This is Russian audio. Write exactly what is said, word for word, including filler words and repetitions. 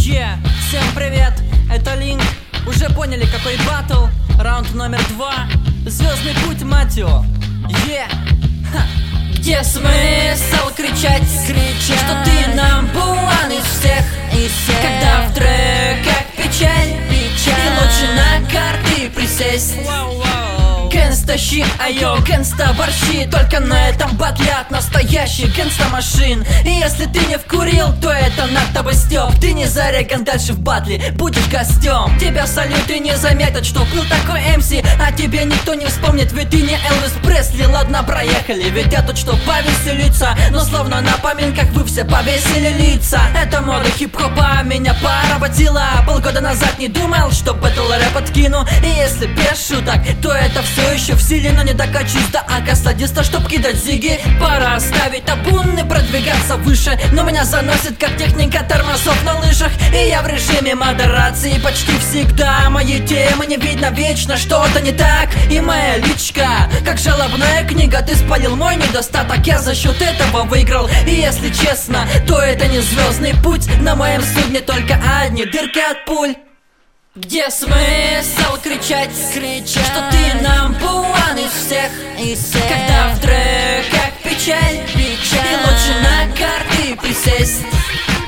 Е, всем привет, это Линк. Уже поняли, какой батл? Раунд номер два. Звездный путь, Матио. Е, ха. Где смысл кричать, кричать, что ты number one из всех, из всех. Когда в треках печаль, печаль, и лучше на карты присесть. Гэнста щит, айо, гэнста борщи. Только на этом батле от настоящих гэнста машин. И если ты не вкурил, то это над тобой стёб. Ты не зареган, дальше в батле будешь гостем. Тебя салют и не заметят, что был такой эм си. А тебе никто не вспомнит, ведь ты не Элвис Пресли. Ладно, проехали, ведь я тут что, повеселиться. Но словно на поминках вы все повесили лица. Это мода хип-хопа меня поработила. Полгода назад не думал, что бэтл рэп откину. И если без шуток, то это все еще в силе, но не докачусь до ака-стадиста, чтоб кидать зиги. Пора оставить табун и продвигаться выше. Но меня заносит, как техника тормозов на лыжах. И я в режиме модерации почти всегда. Мои темы не видно вечно, что-то не так. И моя личка, как жалобная книга. Ты спалил мой недостаток, я за счет этого выиграл. И если честно, то это не звездный путь. На моем судне только одни дырки от пуль. Где смысл кричать, кричать, что ты number one из всех, из всех. Когда в треках печаль, печаль, и лучше на карты присесть.